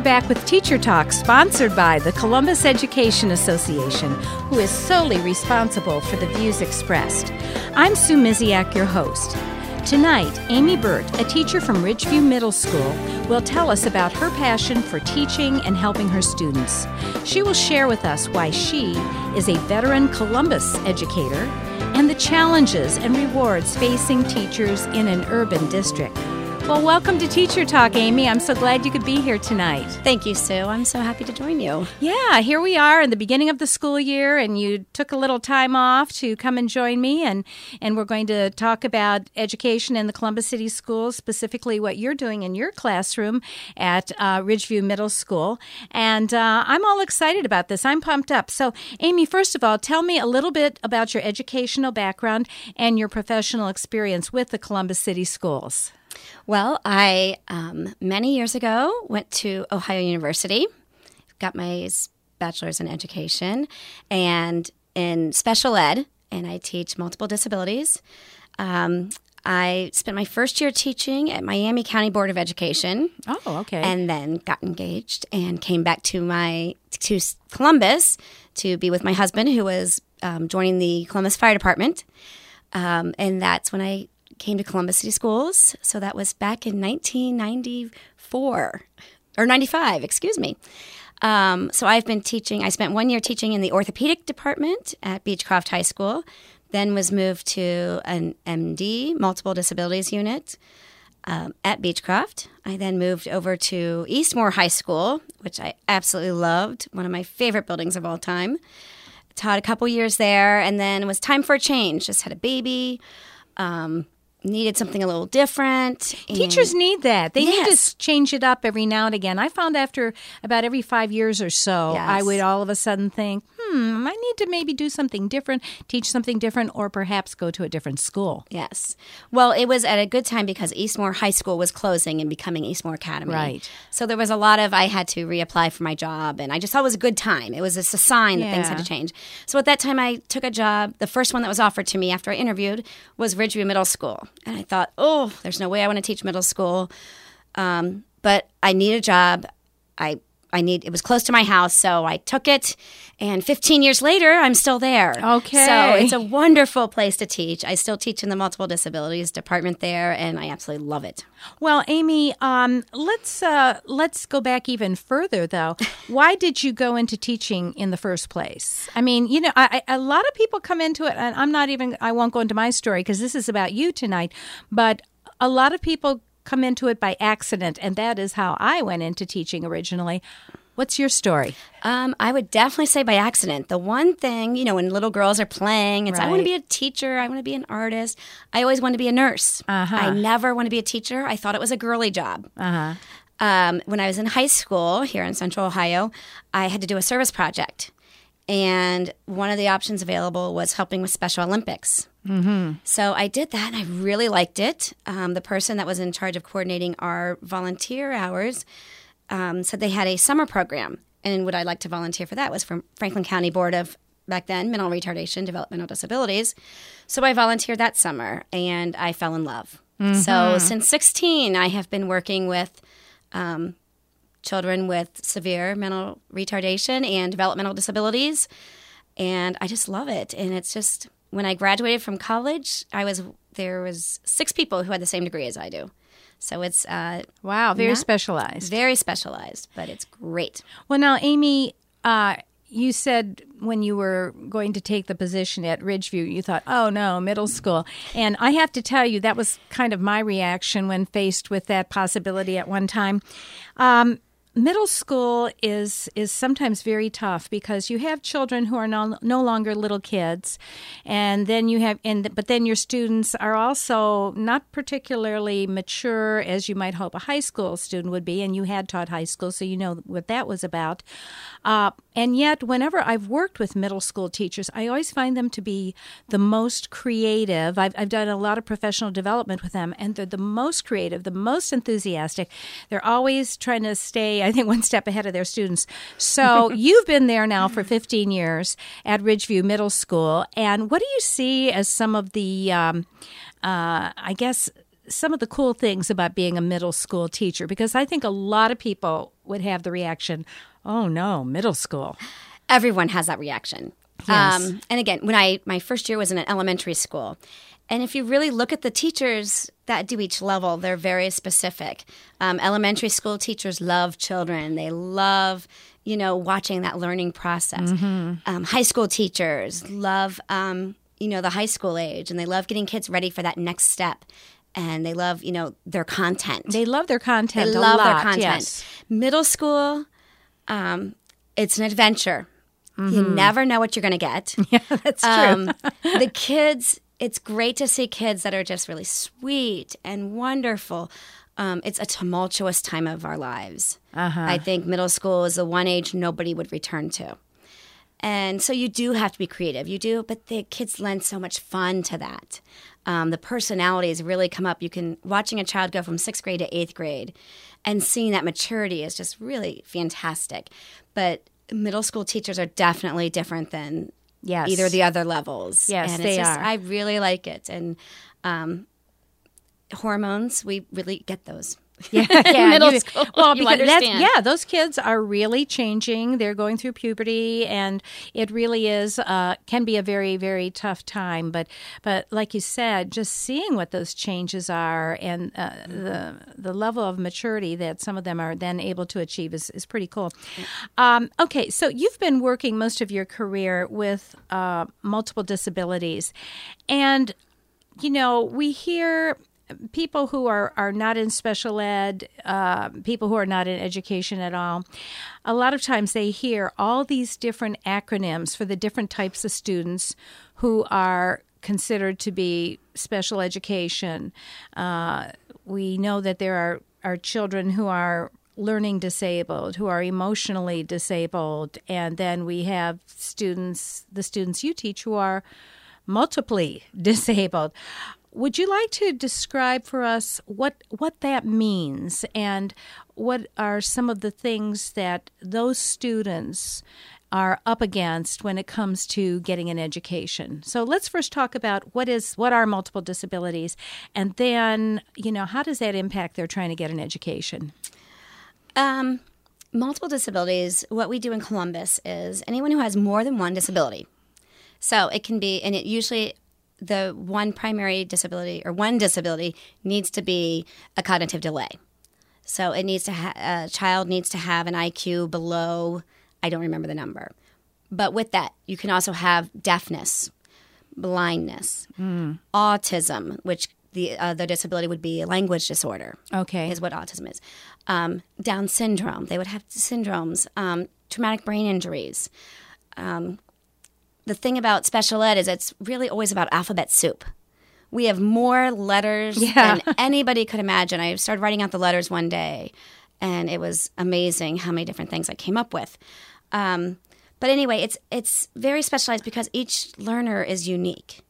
back with Teacher Talk, sponsored by the Columbus Education Association, who is solely responsible for the views expressed. I'm Sue Miziak, your host. Tonight, Amy Burt, a teacher from Ridgeview Middle School, will tell us about her passion for teaching and helping her students. She will share with us why she is a veteran Columbus educator and the challenges and rewards facing teachers in an urban district. Well, welcome to Teacher Talk, Amy. I'm so glad you could be here tonight. Thank you, Sue. I'm so happy to join you. Yeah, here we are in the beginning of the school year, and you took a little time off to come and join me, and we're going to talk about education in the Columbus City Schools, specifically what you're doing in your classroom at Ridgeview Middle School. And I'm all excited about this. I'm pumped up. So, Amy, first of all, tell me a little bit about your educational background and your professional experience with the Columbus City Schools. Well, I, many years ago, went to Ohio University, got my bachelor's in education, and in special ed, and I teach multiple disabilities. I spent my first year teaching at Miami County Board of Education. Oh, okay. And then got engaged and came back to Columbus to be with my husband, who was joining the Columbus Fire Department. And that's when I came to Columbus City Schools. So that was back in 1994, or 95, excuse me. So I've been teaching. I spent 1 year teaching in the orthopedic department at Beechcroft High School, then was moved to an MD, multiple disabilities unit, at Beechcroft. I then moved over to Eastmoor High School, which I absolutely loved, one of my favorite buildings of all time. Taught a couple years there, and then it was time for a change. Just had a baby. Needed something a little different. Teachers need that. They need Yes. to change it up every now and again. I found after about every 5 years or so, Yes. I would all of a sudden think, I need to maybe do something different, teach something different, or perhaps go to a different school. Yes. Well, it was at a good time because Eastmoor High School was closing and becoming Eastmoor Academy. Right. So there was a lot of, I had to reapply for my job, and I just thought it was a good time. It was a sign that things had to change. So at that time, I took a job. The first one that was offered to me after I interviewed was Ridgeview Middle School. And I thought, there's no way I want to teach middle school. But I need a job. It was close to my house, so I took it. And 15 years later, I'm still there. Okay. So it's a wonderful place to teach. I still teach in the multiple disabilities department there, and I absolutely love it. Well, Amy, let's go back even further, though. Why did you go into teaching in the first place? I mean, a lot of people come into it, and I won't go into my story because this is about you tonight, but a lot of people come into it by accident, and that is how I went into teaching originally. What's your story? I would definitely say by accident. The one thing, when little girls are playing, it's I want to be a teacher, I want to be an artist. I always wanted to be a nurse. I never want to be a teacher. I thought it was a girly job. When I was in high school here in Central Ohio, I had to do a service project. And one of the options available was helping with Special Olympics. Mm-hmm. So I did that, and I really liked it. The person that was in charge of coordinating our volunteer hours said they had a summer program, and would I like to volunteer for that? It was from Franklin County Board of, back then, Mental Retardation, Developmental Disabilities. So I volunteered that summer, and I fell in love. Mm-hmm. So since 16, I have been working with children with severe mental retardation and developmental disabilities, and I just love it. And it's just, when I graduated from college, there was 6 people who had the same degree as I do. So it's wow, very specialized. Very specialized, but it's great. Well, now, Amy, you said when you were going to take the position at Ridgeview, you thought, oh, no, middle school. And I have to tell you, that was kind of my reaction when faced with that possibility at one time. Middle school is sometimes very tough because you have children who are no longer little kids, and then but then your students are also not particularly mature as you might hope a high school student would be, and you had taught high school, so you know what that was about. And yet, whenever I've worked with middle school teachers, I always find them to be the most creative. I've done a lot of professional development with them, and they're the most creative, the most enthusiastic. They're always trying to stay, I think, one step ahead of their students. So you've been there now for 15 years at Ridgeview Middle School, and what do you see as some of the, some of the cool things about being a middle school teacher? Because I think a lot of people would have the reaction, oh no, middle school. Everyone has that reaction. Yes. And again, my first year was in an elementary school. And if you really look at the teachers that do each level, they're very specific. Elementary school teachers love children. They love, watching that learning process. High school teachers love, the high school age, and they love getting kids ready for that next step. And they love, their content. They love their content They love a lot, their content. yes. Middle school, it's an adventure. You never know what you're going to get. Yeah, that's true. The kids, it's great to see kids that are just really sweet and wonderful. It's a tumultuous time of our lives. I think middle school is the one age nobody would return to. And so you do have to be creative. You do, but the kids lend so much fun to that. The personalities really come up. Watching a child go from 6th grade to 8th grade and seeing that maturity is just really fantastic. But middle school teachers are definitely different than either of the other levels. Yes, and they are. I really like it. And hormones, we really get those. Yeah, Middle school. Well, you because understand. those kids are really changing. They're going through puberty, and it really is can be a very, very tough time. But like you said, just seeing what those changes are and the level of maturity that some of them are then able to achieve is pretty cool. Okay, so you've been working most of your career with multiple disabilities, and we hear people who are not in special ed, people who are not in education at all, a lot of times they hear all these different acronyms for the different types of students who are considered to be special education. We know that there are children who are learning disabled, who are emotionally disabled, and then we have the students you teach who are multiply disabled. Would you like to describe for us what that means and what are some of the things that those students are up against when it comes to getting an education? So let's first talk about what are multiple disabilities, and then, how does that impact their trying to get an education? Multiple disabilities, what we do in Columbus is anyone who has more than one disability. So it can be, and it usually the one primary disability or one disability needs to be a cognitive delay. So it needs to a child needs to have an IQ below, I don't remember the number. But with that, you can also have deafness, blindness, autism, which the disability would be a language disorder. Okay. Is what autism is. Down syndrome. They would have syndromes, traumatic brain injuries. The thing about special ed is it's really always about alphabet soup. We have more letters than anybody could imagine. I started writing out the letters one day, and it was amazing how many different things I came up with. But anyway, it's very specialized because each learner is unique.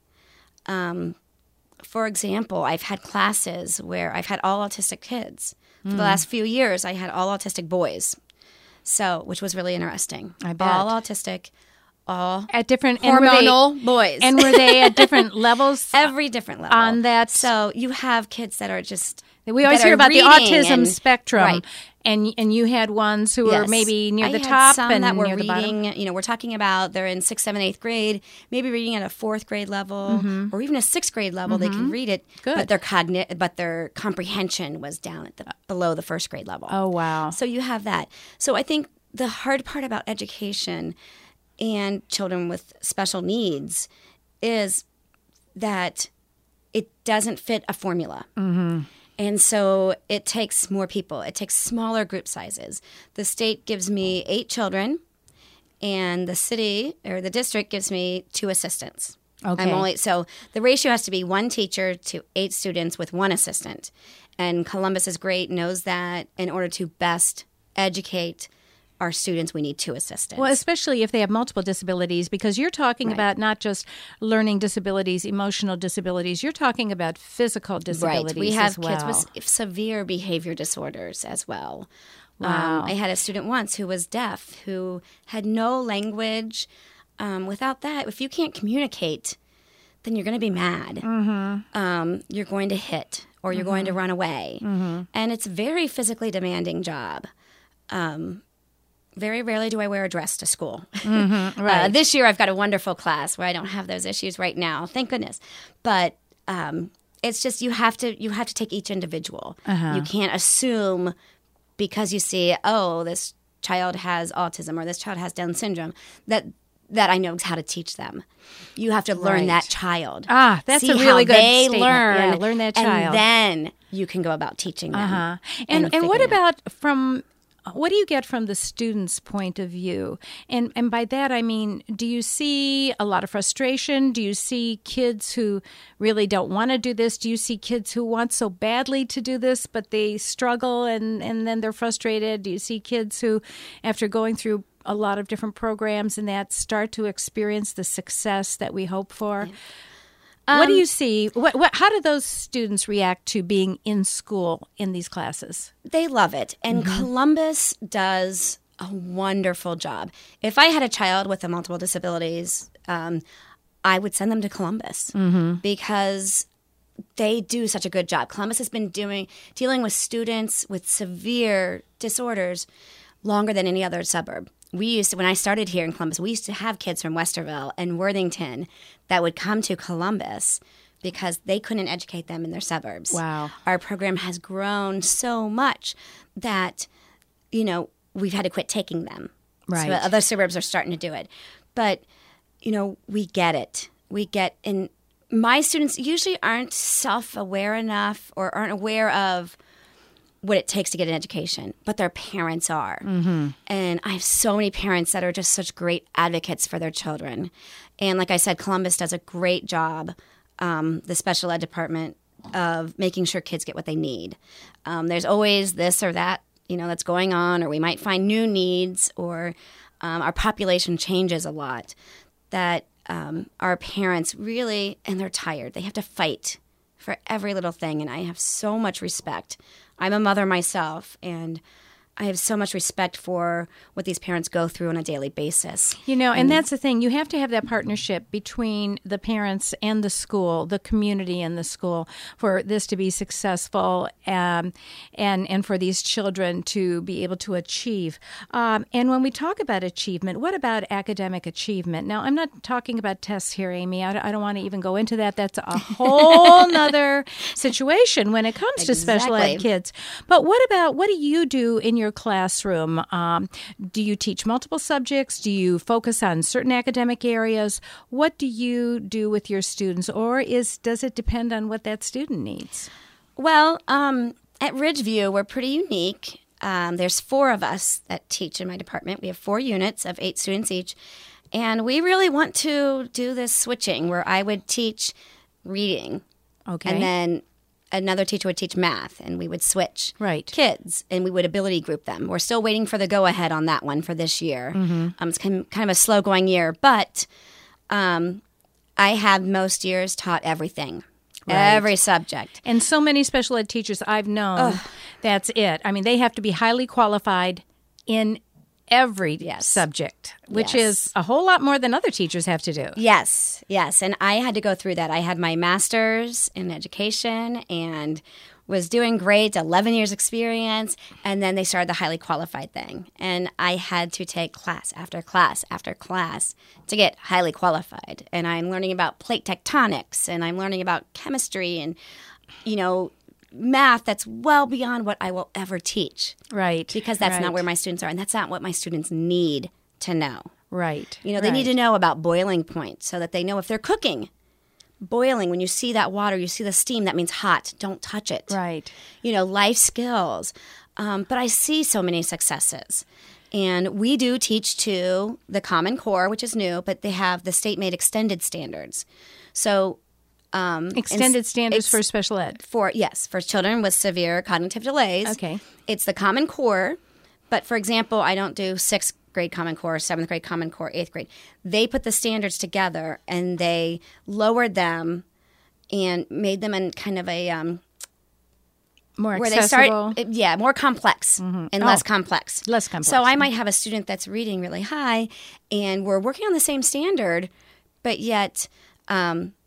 For example, I've had classes where I've had all autistic kids. For the last few years, I had all autistic boys, which was really interesting. I bet. All autistic. All at different hormonal boys. And were they at different levels? Every different level. On that. So you have kids that are just... We always hear about the autism spectrum. Right. And you had ones who were maybe near the I top had some and that were near the bottom. reading, we're talking about they're in 6th, 7th, 8th grade, maybe reading at a 4th grade level or even a 6th grade level. They can read it, Good. but their comprehension was down at below the 1st grade level. Oh, wow. So you have that. So I think the hard part about education and children with special needs is that it doesn't fit a formula. And so it takes more people. It takes smaller group sizes. The state gives me 8 children, and the city or the district gives me 2 assistants. Okay. So the ratio has to be 1 teacher to 8 students with 1 assistant. And Columbus is great, knows that in order to best educate our students, we need 2 assistants. Well, especially if they have multiple disabilities, because you're talking about not just learning disabilities, emotional disabilities. You're talking about physical disabilities We have as well. kids with severe behavior disorders as well. Wow. I had a student once who was deaf, who had no language. Without that, if you can't communicate, then you're going to be mad. You're going to hit, or you're going to run away. And it's a very physically demanding job. Very rarely do I wear a dress to school. Right. This year I've got a wonderful class where I don't have those issues right now, thank goodness. But it's just you have to take each individual. You can't assume because you see, oh, this child has autism or this child has Down syndrome that I know how to teach them. You have to learn that child. That's see a really good they statement. learn. Yeah, learn that child. And then you can go about teaching them. And what about what do you get from the student's point of view? And by that, I mean, do you see a lot of frustration? Do you see kids who really don't want to do this? Do you see kids who want so badly to do this, but they struggle and then they're frustrated? Do you see kids who, after going through a lot of different programs and that, start to experience the success that we hope for? Yeah. What do you see? How do those students react to being in school in these classes? They love it. And Columbus does a wonderful job. If I had a child with multiple disabilities, I would send them to Columbus because they do such a good job. Columbus has been dealing with students with severe disorders longer than any other suburb. When I started here in Columbus, we used to have kids from Westerville and Worthington that would come to Columbus because they couldn't educate them in their suburbs. Wow. Our program has grown so much that, we've had to quit taking them. Right. So other suburbs are starting to do it. But, we get it. And my students usually aren't self-aware enough or aren't aware of what it takes to get an education, but their parents are. And I have so many parents that are just such great advocates for their children. And like I said, Columbus does a great job, the special ed department, of making sure kids get what they need. There's always this or that, that's going on, or we might find new needs, or our population changes a lot, that our parents really, and they're tired. They have to fight for every little thing, and I have so much respect. I'm a mother myself, and I have so much respect for what these parents go through on a daily basis. And that's the thing. You have to have that partnership between the parents and the school, the community and the school, for this to be successful and for these children to be able to achieve. And when we talk about achievement, what about academic achievement? Now, I'm not talking about tests here, Amy. I don't want to even go into that. That's a whole nother situation when it comes to special ed kids. But what do you do in your classroom? Do you teach multiple subjects? Do you focus on certain academic areas? What do you do with your students, or does it depend on what that student needs? Well, at Ridgeview, we're pretty unique. There's 4 of us that teach in my department. We have 4 units of 8 students each, and we really want to do this switching where I would teach reading, and then another teacher would teach math, and we would switch kids, and we would ability group them. We're still waiting for the go-ahead on that one for this year. It's kind of a slow-going year, but I have most years taught everything, every subject. And so many special ed teachers I've known, that's it. I mean, they have to be highly qualified in every subject, which is a whole lot more than other teachers have to do. Yes. And I had to go through that. I had my master's in education and was doing great, 11 years experience, and then they started the highly qualified thing. And I had to take class after class after class to get highly qualified. And I'm learning about plate tectonics, and I'm learning about chemistry and, math that's well beyond what I will ever teach. Right. Because that's not where my students are, and that's not what my students need to know. Right. They need to know about boiling point so that they know if they're cooking. Boiling, when you see that water, you see the steam, that means hot. Don't touch it. Right. Life skills. But I see so many successes. And we do teach to the Common Core, which is new, but they have the state-made extended standards. So extended standards for special ed. For children with severe cognitive delays. Okay. It's the Common Core, but for example, I don't do 6th grade Common Core, 7th grade Common Core, 8th grade. They put the standards together and they lowered them and made them in kind of a more where accessible. they start, more complex and less complex. Less complex. So I might have a student that's reading really high, and we're working on the same standard, but yet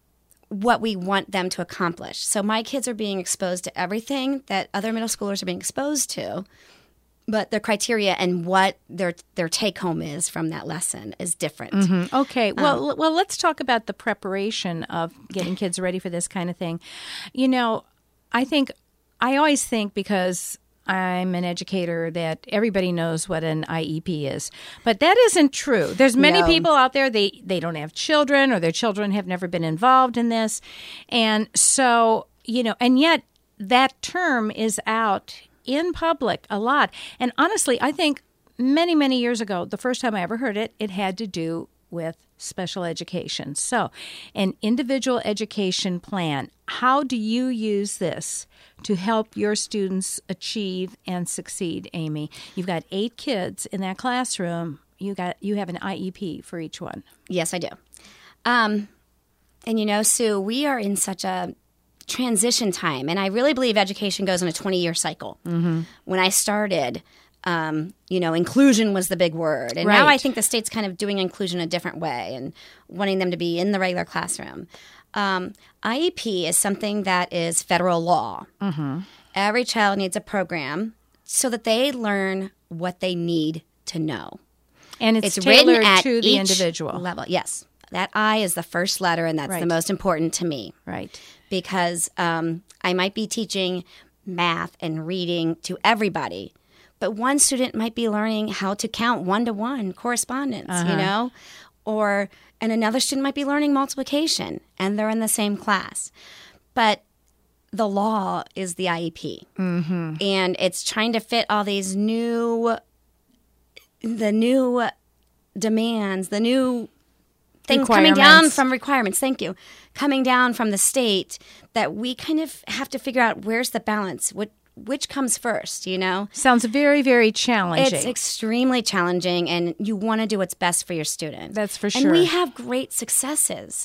what we want them to accomplish. So my kids are being exposed to everything that other middle schoolers are being exposed to, but their criteria and what their take home is from that lesson is different. Mm-hmm. Okay. Well, let's talk about the preparation of getting kids ready for this kind of thing. You know, I always think, because I'm an educator, that everybody knows what an IEP is. But that isn't true. There's many people out there, they don't have children, or their children have never been involved in this. And so, you know, and yet that term is out in public a lot. And honestly, I think many, many years ago, the first time I ever heard it, it had to do with special education. So, an individual education plan. How do you use this to help your students achieve and succeed, Amy? You've got 8 kids in that classroom. You have an IEP for each one. Yes, I do. And you know, Sue, we are in such a transition time, and I really believe education goes in a 20-year cycle. Mm-hmm. When I started, you know, inclusion was the big word. And now I think the state's kind of doing inclusion a different way and wanting them to be in the regular classroom. IEP is something that is federal law. Mm-hmm. Every child needs a program so that they learn what they need to know. And it's tailored to the individual level. Yes. That I is the first letter, and that's the most important to me. Right. Because I might be teaching math and reading to everybody, but one student might be learning how to count 1-to-1 correspondence, you know, and another student might be learning multiplication, and they're in the same class. But the law is the IEP, and it's trying to fit all these new demands, the new things coming down from requirements. Thank you. Coming down from the state, that we kind of have to figure out where's the balance, which comes first, you know? Sounds very, very challenging. It's extremely challenging, and you want to do what's best for your student. That's for sure. And we have great successes.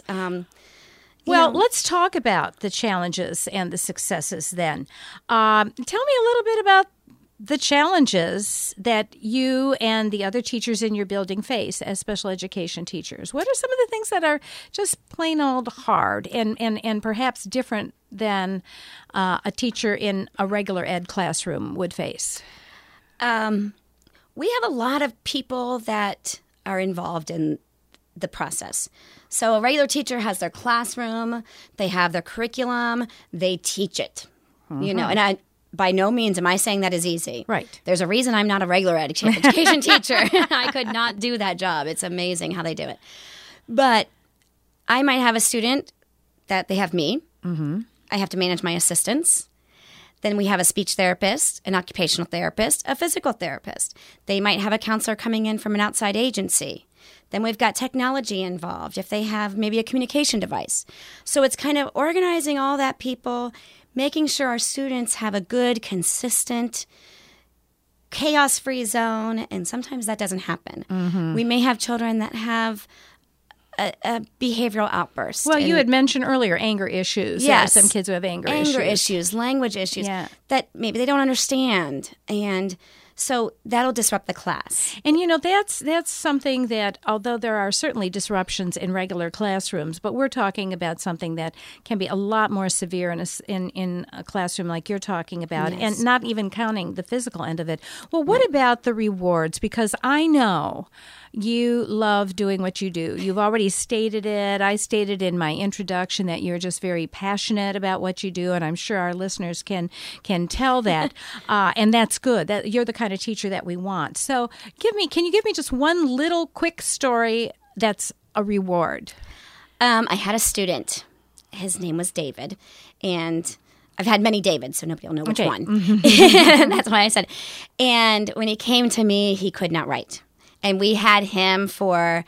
Well, let's talk about the challenges and the successes then. Tell me a little bit about the challenges that you and the other teachers in your building face as special education teachers. What are some of the things that are just plain old hard and perhaps different than a teacher in a regular ed classroom would face? We have a lot of people that are involved in the process. So a regular teacher has their classroom, they have their curriculum, they teach it. You know, and by no means am I saying that is easy. Right. There's a reason I'm not a regular education teacher. I could not do that job. It's amazing how they do it. But I might have a student that they have me. Mm-hmm. I have to manage my assistants. Then we have a speech therapist, an occupational therapist, a physical therapist. They might have a counselor coming in from an outside agency. Then we've got technology involved if they have maybe a communication device. So it's kind of organizing all that people, making sure our students have a good, consistent, chaos-free zone, and sometimes that doesn't happen. Mm-hmm. We may have children that have a behavioral outburst. Well, you had mentioned earlier anger issues. Yes. There are some kids who have anger issues, language issues that maybe they don't understand, and so that'll disrupt the class. And, you know, that's something that, although there are certainly disruptions in regular classrooms, but we're talking about something that can be a lot more severe in a classroom like you're talking about, and not even counting the physical end of it. Well, what about the rewards? Because I know you love doing what you do. You've already stated it. I stated in my introduction that you're just very passionate about what you do, and I'm sure our listeners can tell that. And that's good. That you're the kind of teacher that we want. So can you give me just one little quick story that's a reward? I had a student. His name was David, and I've had many Davids, so nobody will know which one. Mm-hmm. That's why I said. And when he came to me, he could not write. And we had him for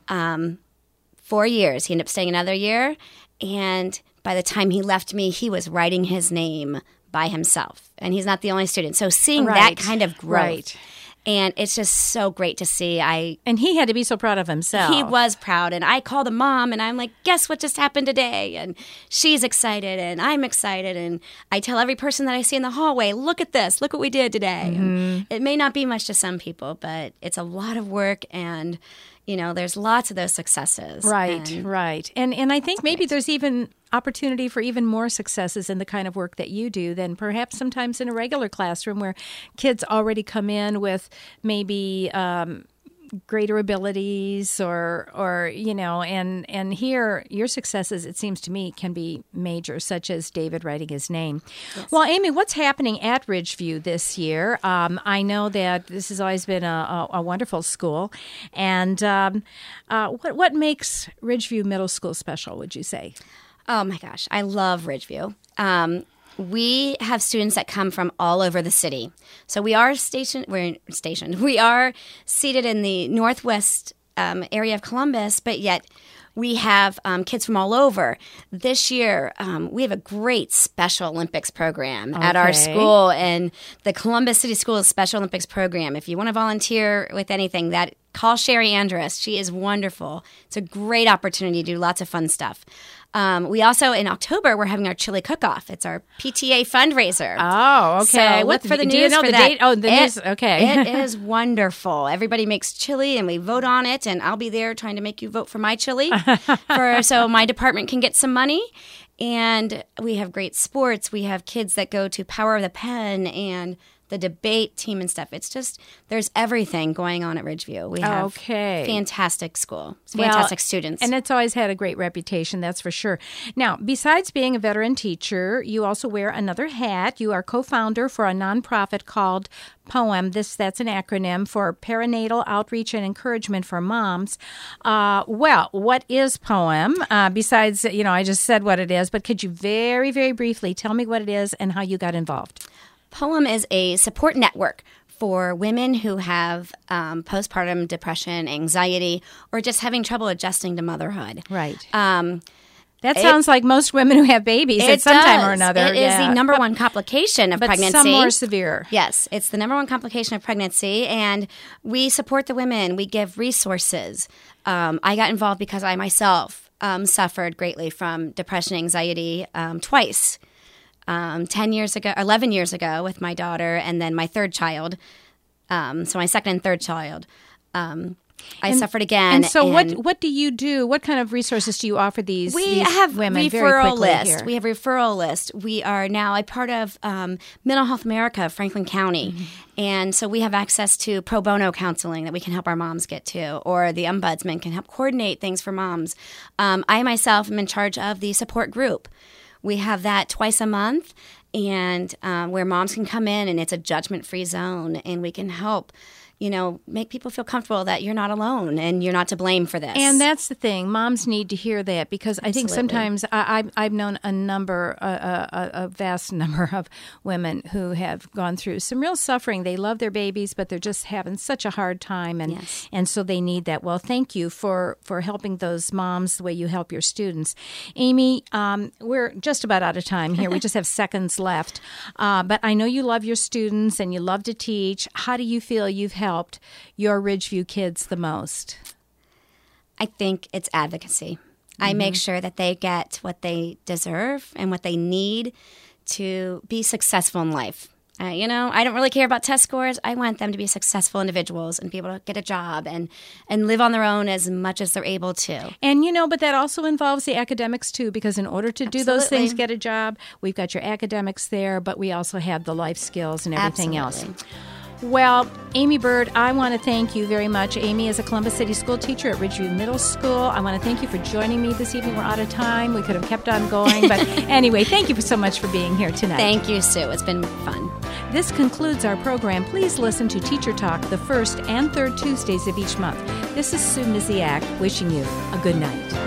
4 years. He ended up staying another year. And by the time he left me, he was writing his name by himself. And he's not the only student. So seeing that kind of growth. Right. And it's just so great to see. And he had to be so proud of himself. He was proud. And I called a mom, and I'm like, guess what just happened today? And she's excited, and I'm excited. And I tell every person that I see in the hallway, look at this. Look what we did today. Mm-hmm. And it may not be much to some people, but it's a lot of work. And, you know, there's lots of those successes. Right, right. And I think maybe there's even opportunity for even more successes in the kind of work that you do than perhaps sometimes in a regular classroom where kids already come in with maybe greater abilities or you know, and here your successes, it seems to me, can be major, such as David writing his name. Yes. Well, Amy, what's happening at Ridgeview this year? I know that this has always been a wonderful school, and what makes Ridgeview Middle School special, would you say? Oh my gosh, I love Ridgeview. We have students that come from all over the city. So we are stationed. We are seated in the northwest area of Columbus, but yet we have kids from all over. This year, we have a great Special Olympics program at our school, and the Columbus City Schools Special Olympics program. If you want to volunteer with anything, call Sherry Andrus. She is wonderful. It's a great opportunity to do lots of fun stuff. We also, in October, we're having our chili cook-off. It's our PTA fundraiser. Oh, okay. So look for the news. Do you know for the that. date? Oh, the news. Okay. It is wonderful. Everybody makes chili, and we vote on it, and I'll be there trying to make you vote for my chili so my department can get some money. And we have great sports. We have kids that go to Power of the Pen and the debate team and stuff. It's just, there's everything going on at Ridgeview. We have fantastic school, fantastic students. And it's always had a great reputation, that's for sure. Now, besides being a veteran teacher, you also wear another hat. You are co-founder for a nonprofit called POEM. That's an acronym for Perinatal Outreach and Encouragement for Moms. Well, what is POEM? Besides, I just said what it is, but could you very, very briefly tell me what it is and how you got involved? POEM is a support network for women who have postpartum depression, anxiety, or just having trouble adjusting to motherhood. Right. That sounds like most women who have babies at some time or another. It is the number one complication of pregnancy. But some more severe. Yes, it's the number one complication of pregnancy, and we support the women. We give resources. I got involved because I myself suffered greatly from depression, anxiety twice. 11 years ago with my daughter, and then my third child. So my second and third child. I suffered again. And so what do you do? What kind of resources do you offer these women very quickly here? We have a referral list. We are now a part of Mental Health America, Franklin County. Mm-hmm. And so we have access to pro bono counseling that we can help our moms get to, or the ombudsman can help coordinate things for moms. I myself am in charge of the support group. We have that twice a month, and where moms can come in, and it's a judgment-free zone, and we can help, make people feel comfortable that you're not alone and you're not to blame for this. And that's the thing. Moms need to hear that, because I think sometimes I've known a vast number of women who have gone through some real suffering. They love their babies, but they're just having such a hard time, and so they need that. Well, thank you for helping those moms the way you help your students. Amy, we're just about out of time here. We just have seconds left. But I know you love your students and you love to teach. How do you feel you've helped your Ridgeview kids the most? I think it's advocacy. Mm-hmm. I make sure that they get what they deserve and what they need to be successful in life. I don't really care about test scores. I want them to be successful individuals and be able to get a job and live on their own as much as they're able to. And, but that also involves the academics, too, because in order to do those things, get a job, we've got your academics there, but we also have the life skills and everything else. Well, Amy Bird, I want to thank you very much. Amy is a Columbus City school teacher at Ridgeview Middle School. I want to thank you for joining me this evening. We're out of time. We could have kept on going. But anyway, thank you so much for being here tonight. Thank you, Sue. It's been fun. This concludes our program. Please listen to Teacher Talk the first and third Tuesdays of each month. This is Sue Miziak wishing you a good night.